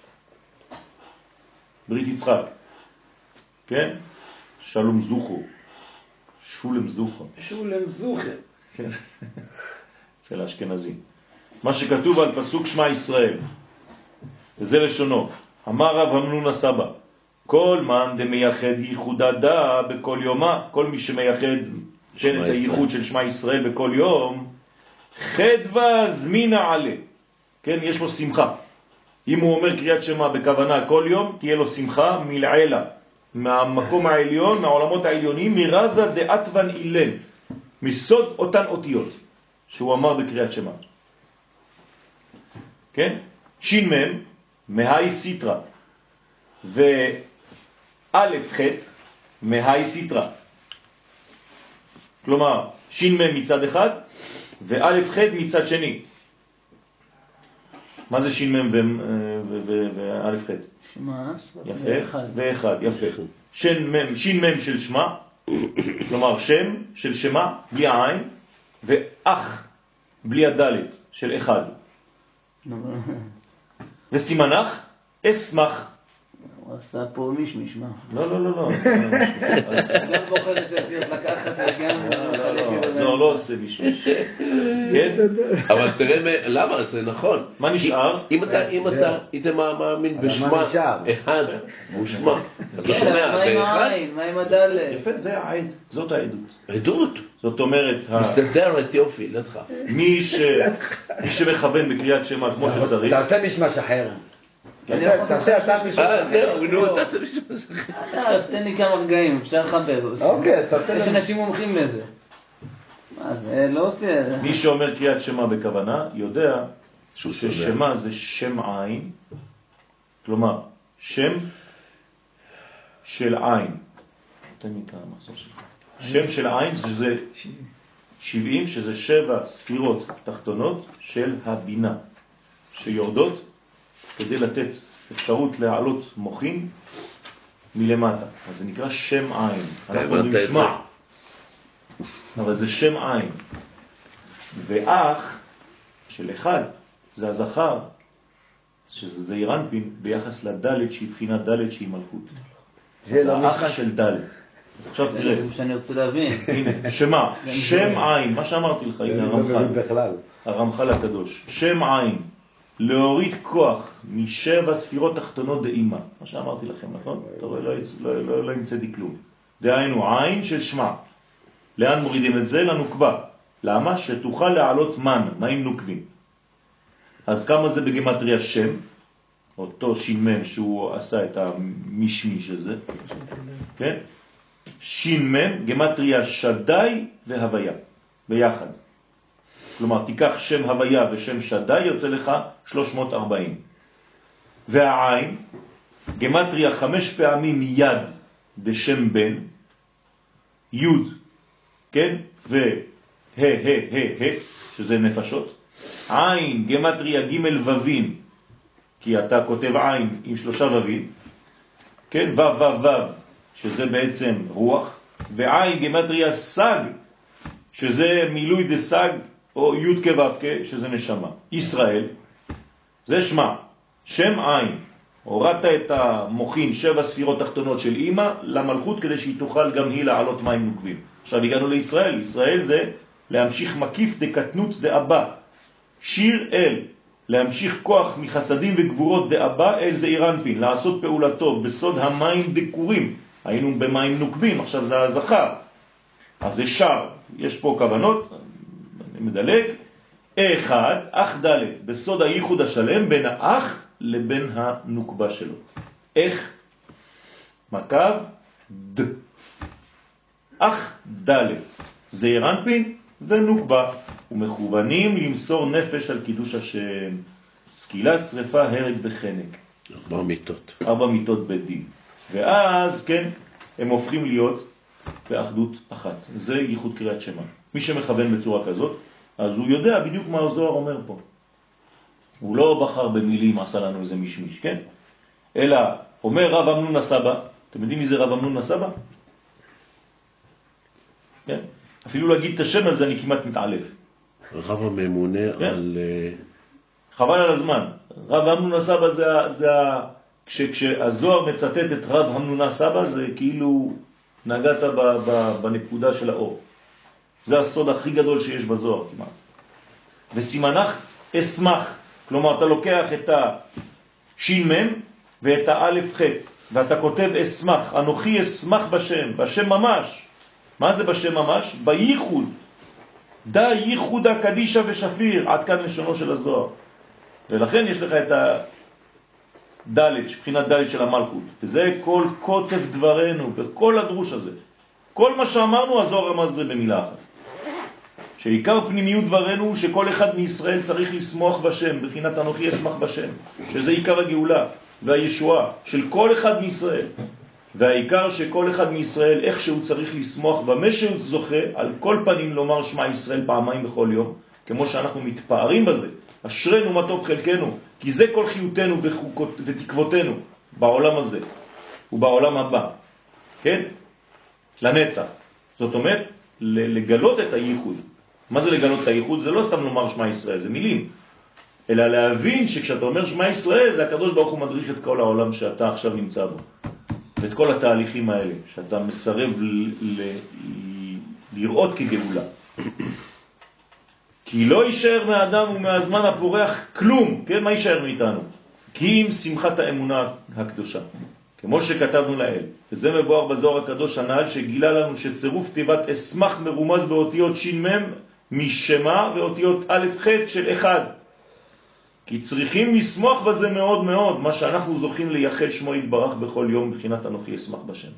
יצחק. כן? שלום זוכו. שולם זוכו. שולם זוכו. כן. אצל האשכנזים. מה שכתוב על פסוק שמע ישראל. זה לשונו. אמר רב אמנון הסבא, כל מן דמייחד ייחודה דה בכל יומה, כל מי שמייחד כן, את הייחוד של שמע ישראל בכל יום, חדווה זמינה עלה, כן, יש לו שמחה. אם הוא אומר קריאת שמע בכוונה כל יום, תהיה לו שמחה מלעלה, מהמקום העליון, מהעולמות העליונים, מרזה דאטוון אילן, מסוד אותן אותיות שהוא אמר בקריאת שמע. כן? שין מם, מהי סיטרה, וא' ח' מהי סיטרה. כלומר, שין מם מצד אחד, וא' ח' מצד שני. מה זה שין מם וא' ח'? שמה, יפה, ואחד, יפה. שין מם, שין מם של שמה, כלומר שם של שמה, בלי העין, ואח, בלי הדלת, של אחד. וסימנך, אסמך. הוא עשה פה מישמיש, מה? לא, לא, לא, לא. גם בוחר את זה, לקחת וגם... זוהר לא עושה מישמיש. כן? אבל תראה, למה? זה נכון. מה נשאר? אם אתה, אם אתה, היית מאמין בשמה אחד, הוא שמה. אתה שומע, מה עם באחד? העין? מה עם הדלת? יפה, זה העד, זאת העדות. עדות. זאת אומרת, מסתדרת יופי, לך. מי שמכוון בקריאת שמע כמו שצריך, תעשה משמש אחר. תעשה אתה משמש אה, אחר. זהו, נו, תעשה משמש אחר. תן לי כמה רגעים, אפשר לחבר. אוקיי, אז תעשה יש לנו. אנשים מומחים לזה. מה, זה לא עושה... מי שאומר קריאת שמע בכוונה יודע ששמע זה שם עין, כלומר שם של עין. תן לי את המחסור שלך. שם של עין זה שבעים, שזה שבע ספירות תחתונות של הבינה שיורדות כדי לתת אפשרות להעלות מוחין מלמטה. אז זה נקרא שם עין. אנחנו נשמע, אבל זה שם עין. ואח של אחד זה הזכר, שזה זעיר אנפין ביחס לדלת שהיא בחינת דלת שהיא מלכות. זה האח של דלת. עכשיו תראה. זה מה שאני רוצה להבין. הנה, שמה, שם עין, מה שאמרתי לך, הנה הרמח"ל. הרמח"ל הקדוש. שם עין, להוריד כוח משבע ספירות תחתונות דאימה. מה שאמרתי לכם, נכון? טוב, לא המצאתי כלום. דהיינו, עין של שמע. לאן מורידים את זה? לנוקבה. למה? שתוכל להעלות מן, מים נוקבים. אז כמה זה בגמטריה שם? אותו שימם שהוא עשה את המשמיש הזה. כן? שימם, גמטריה שדי והוויה. ביחד. כלומר, תיקח שם הוויה ושם שדי, יוצא לך שלוש מאות וארבעים. והעין, גמטריה חמש פעמים יד בשם בן, יוד, כן? ו... ה, ה, ה, ה, שזה נפשות. עין, גמטריה ג' וווים, כי אתה כותב עין עם שלושה וווים, כן? וו, וו, וו, שזה בעצם רוח, ועין, גמטריה סג, שזה מילוי דסג, או י' כו' כ', שזה נשמה. ישראל, זה שמה, שם עין. הורדת את המוחין, שבע ספירות תחתונות של אמא, למלכות, כדי שהיא תוכל גם היא לעלות מים נוקבים. עכשיו הגענו לישראל. ישראל זה להמשיך מקיף דקטנות דאבא. שיר אל, להמשיך כוח מחסדים וגבורות דאבא אל זעיר אנפין, לעשות פעולתו בסוד המים דקורים. היינו במים נוקבים, עכשיו זה הזכר. אז זה שר. יש פה כוונות, אני מדלג. אחד, אח ד' בסוד הייחוד השלם בין האח לבין הנוקבה שלו. איך? מקו ד. אח ד' זעיר אנפין ונוקבה, ומכוונים למסור נפש על קידוש השם. סקילה, שריפה, הרג וחנק. ארבע מיטות. ארבע מיטות בית דין. ואז, כן, הם הופכים להיות באחדות אחת. זה ייחוד קריאת שמע. מי שמכוון בצורה כזאת, אז הוא יודע בדיוק מה הזוהר אומר פה. הוא לא בחר במילים, עשה לנו איזה משמיש, כן? אלא אומר רב אמנון הסבא, אתם יודעים מי זה רב אמנון הסבא? כן? אפילו להגיד את השם הזה אני כמעט מתעלב. רב הממונה כן? על... חבל על הזמן. רב אמנון הסבא זה, זה כש, כשהזוהר מצטט את רב אמנון הסבא, זה כאילו נגעת ב, ב, בנקודה של האור. זה הסוד הכי גדול שיש בזוהר כמעט. וסימנך אסמך, כלומר אתה לוקח את שין מם ואת האלף חטא, ואתה כותב אסמך, אנוכי אסמך בשם, בשם ממש. מה זה בשם ממש? בייחוד. דה ייחוד הקדישה ושפיר, עד כאן לשונו של הזוהר. ולכן יש לך את הדלת, מבחינת דלת של המלכות. וזה כל כותב דברנו, בכל הדרוש הזה. כל מה שאמרנו, הזוהר אמר את זה במילה אחת. שעיקר פנימיות דברנו שכל אחד מישראל צריך לסמוך בשם, בחינת אנוכי אסמך בשם, שזה עיקר הגאולה והישועה של כל אחד מישראל. והעיקר שכל אחד מישראל, איך שהוא צריך לסמוך במה שהוא זוכה, על כל פנים לומר שמע ישראל פעמיים בכל יום, כמו שאנחנו מתפארים בזה, אשרנו מה טוב חלקנו, כי זה כל חיותנו ותקוותנו בעולם הזה ובעולם הבא, כן? לנצח. זאת אומרת, לגלות את הייחוד. מה זה לגלות את הייחוד? זה לא סתם לומר שמע ישראל, זה מילים. אלא להבין שכשאתה אומר שמע ישראל, זה הקדוש ברוך הוא מדריך את כל העולם שאתה עכשיו נמצא בו. ואת כל התהליכים האלה, שאתה מסרב ל- ל- לראות כגאולה. כי לא יישאר מהאדם ומהזמן הפורח כלום, כן? מה יישאר מאיתנו? כי אם שמחת האמונה הקדושה, כמו שכתבנו לאל. וזה מבואר בזוהר הקדוש הנעל שגילה לנו שצירוף כתיבת אסמך מרומז באותיות שין מם משמה ואותיות א' ח' של אחד. כי צריכים לסמוך בזה מאוד מאוד, מה שאנחנו זוכים לייחד שמו יתברך בכל יום בחינת אנוכי אסמך בשם.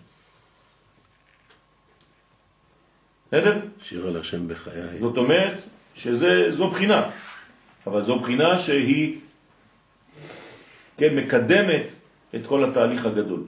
בסדר? שיר על השם בחיי. זאת אומרת שזו בחינה, אבל זו בחינה שהיא כן, מקדמת את כל התהליך הגדול.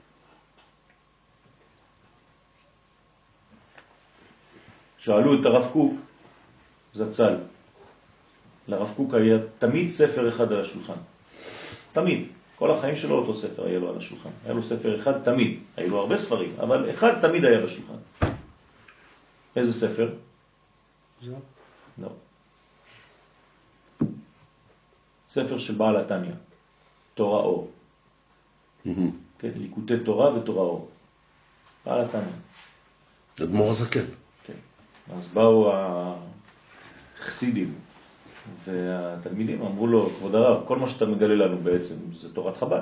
שאלו את הרב קוק, זצ"ל, לרב קוק היה תמיד ספר אחד על השולחן. תמיד. כל החיים שלו אותו ספר היה לו על השולחן. היה לו ספר אחד תמיד. היו לו הרבה ספרים, אבל אחד תמיד היה בשולחן. איזה ספר? לא. לא. ספר של בעל התניא. תורה אור. כן, ליקוטי תורה ותורה אור. בעל התניא. אדמו"ר הזקן. כן. אז באו החסידים והתלמידים אמרו לו, כבוד הרב, כל מה שאתה מגלה לנו בעצם זה תורת חב"ד.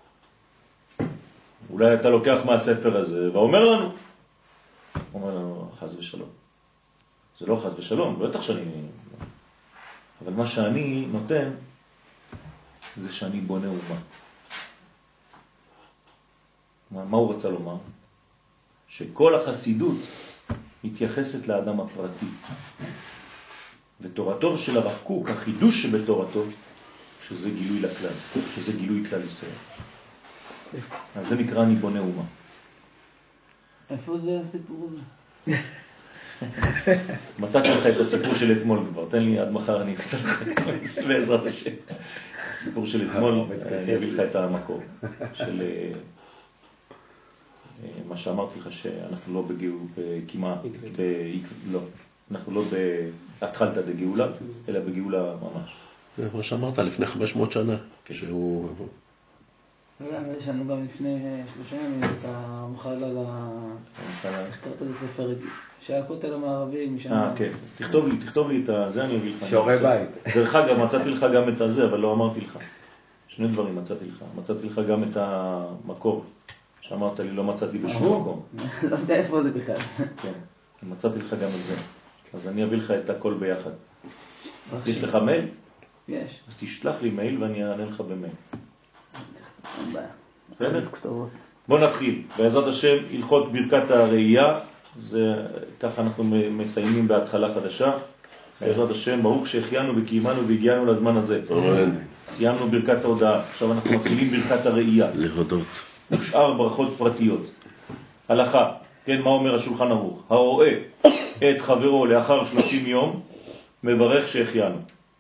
אולי אתה לוקח מהספר הזה ואומר לנו. הוא אומר לנו, חס ושלום. זה לא חס ושלום, בטח שאני... אבל מה שאני נותן זה שאני בונה אומה. מה, מה הוא רצה לומר? שכל החסידות מתייחסת לאדם הפרטי. ותורתו של הרב קוק, החידוש שבתורתו, שזה גילוי לכלל, שזה גילוי כלל ישראל. אז זה נקרא אני בונה אומה. איפה זה הסיפור הזה? מצאתי לך את הסיפור של אתמול כבר, תן לי עד מחר אני אמצא לך בעזרת השם. הסיפור של אתמול, אני אביא לך את המקור של מה שאמרתי לך שאנחנו לא בגאולה, כמעט, לא, אנחנו לא בהתחלת דגאולה, אלא בגאולה ממש. זה מה שאמרת לפני חמש מאות שנה, שהוא... יש לנו גם לפני שלושה ימים את המחל על ה... הכתרת איזה ספר שהכותל המערבי משנה... אה, כן. תכתוב לי, תכתוב לי את זה, אני אביא לך. שעורי בית. דרך אגב, מצאתי לך גם את הזה, אבל לא אמרתי לך. שני דברים מצאתי לך. מצאתי לך גם את המקור, שאמרת לי, לא מצאתי בשום מקום. לא יודע איפה זה בכלל. כן, מצאתי לך גם את זה. אז אני אביא לך את הכל ביחד. יש לך מייל? יש. אז תשלח לי מייל ואני אענה לך במייל. אין בעיה. בסדר? בוא נתחיל. בעזרת השם, הלכות ברכת הראייה, זה ככה אנחנו מסיימים בהתחלה חדשה. בעזרת השם, ברוך שהחיינו וקיימנו והגיענו לזמן הזה. אמן. סיימנו ברכת ההודעה, עכשיו אנחנו מתחילים ברכת הראייה. להודות. ושאר ברכות פרטיות. הלכה, כן, מה אומר השולחן ערוך? הרואה את חברו לאחר שלושים יום, מברך שהחיינו.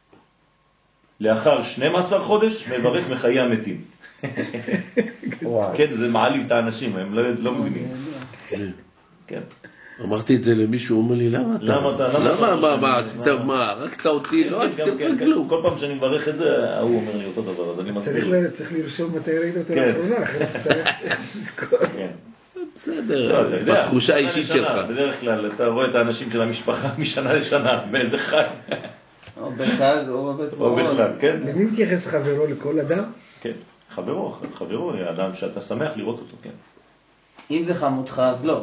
לאחר שנים עשר חודש, מברך מחיי המתים. כן, זה מעליב את האנשים, הם לא מבינים. כן. אמרתי את זה למישהו, הוא אומר לי, למה אתה? למה אתה? למה, מה, מה, עשית מה? רק אותי, לא עשית כלום. כל פעם שאני מברך את זה, הוא אומר לי אותו דבר, אז אני מסביר. צריך לרשום מתי ראית אותו לאחרונה. כן. בסדר, בתחושה האישית שלך. בדרך כלל, אתה רואה את האנשים של המשפחה משנה לשנה, באיזה חג. או בחג, או בבית או בכלל, כן? למי מתייחס חברו לכל אדם? כן, חברו, חברו, האדם שאתה שמח לראות אותו, כן. אם זה חמודך, אז לא.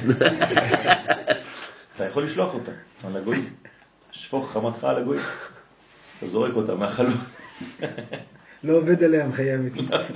אתה יכול לשלוח אותה על הגויים. שפוך חמתך על הגויים. אתה זורק אותה מהחלון. לא עובד עליה, מחייבת.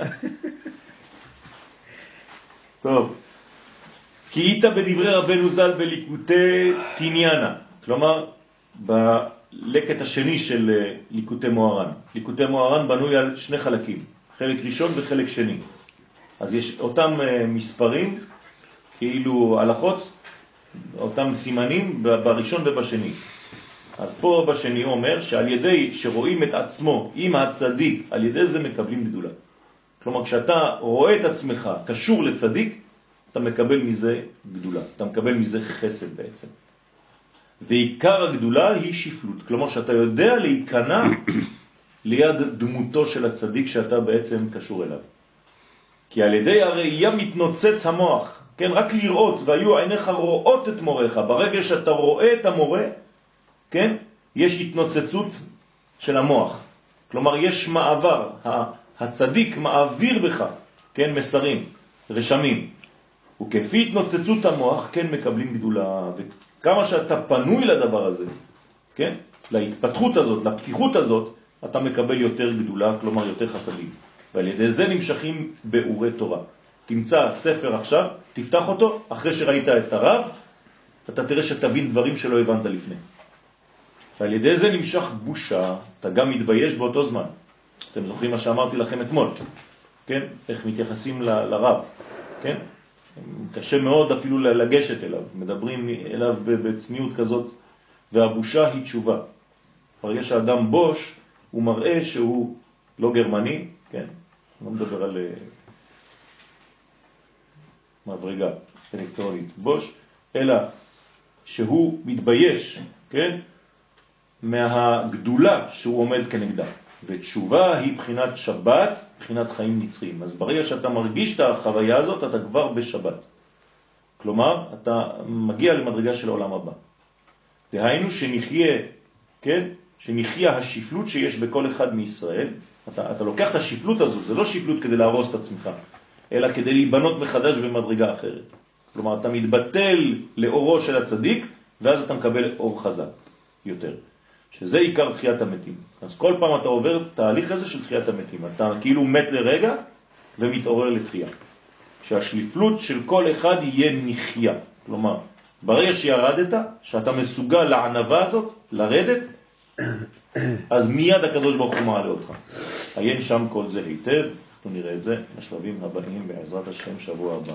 טוב. כי איתה בדברי רבנו ז"ל בליקוטי תניאנה. כלומר, בלקט השני של ליקוטי מוהר"ן. ליקוטי מוהר"ן בנוי על שני חלקים. חלק ראשון וחלק שני. אז יש אותם מספרים, כאילו הלכות, אותם סימנים בראשון ובשני. אז פה בשני הוא אומר שעל ידי שרואים את עצמו עם הצדיק, על ידי זה מקבלים גדולה. כלומר, כשאתה רואה את עצמך קשור לצדיק, אתה מקבל מזה גדולה, אתה מקבל מזה חסד בעצם. ועיקר הגדולה היא שפלות, כלומר שאתה יודע להיכנע ליד דמותו של הצדיק שאתה בעצם קשור אליו. כי על ידי הראייה מתנוצץ המוח, כן, רק לראות, והיו עיניך רואות את מורך, ברגע שאתה רואה את המורה, כן, יש התנוצצות של המוח, כלומר יש מעבר, הצדיק מעביר בך, כן, מסרים, רשמים, וכפי התנוצצות המוח, כן, מקבלים גדולה, וכמה שאתה פנוי לדבר הזה, כן, להתפתחות הזאת, לפתיחות הזאת, אתה מקבל יותר גדולה, כלומר יותר חסדים. ועל ידי זה נמשכים באורי תורה. תמצא ספר עכשיו, תפתח אותו, אחרי שראית את הרב, אתה תראה שתבין דברים שלא הבנת לפני. ועל ידי זה נמשך בושה, אתה גם מתבייש באותו זמן. אתם זוכרים מה שאמרתי לכם אתמול, כן? איך מתייחסים ל- לרב, כן? קשה מאוד אפילו לגשת אליו, מדברים אליו בצניעות כזאת, והבושה היא תשובה. ברגע שהאדם בוש, הוא מראה שהוא לא גרמני, כן? לא מדבר על מברגה אלקטרונית, בוש, אלא שהוא מתבייש, כן? מהגדולה שהוא עומד כנגדה. ותשובה היא בחינת שבת, בחינת חיים נצחיים. אז ברגע שאתה מרגיש את החוויה הזאת, אתה כבר בשבת. כלומר, אתה מגיע למדרגה של העולם הבא. דהיינו שנחיה, כן? שנחיה השפלות שיש בכל אחד מישראל. אתה, אתה לוקח את השפלות הזו, זה לא שפלות כדי להרוס את עצמך, אלא כדי להיבנות מחדש במדרגה אחרת. כלומר, אתה מתבטל לאורו של הצדיק, ואז אתה מקבל אור חזק יותר. שזה עיקר תחיית המתים. אז כל פעם אתה עובר תהליך הזה של תחיית המתים. אתה כאילו מת לרגע ומתעורר לתחייה. שהשפלות של כל אחד יהיה נחיה. כלומר, ברגע שירדת, שאתה מסוגל לענבה הזאת, לרדת, אז מיד הקדוש ברוך הוא מעלה אותך. עיין שם כל זה היטב, אנחנו נראה את זה בשלבים הבאים בעזרת השם שבוע הבא.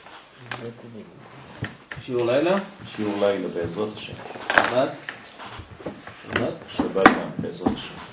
שיעור לילה? שיעור לילה בעזרת השם. שבת? שבת? שבת גם בעזרת השם.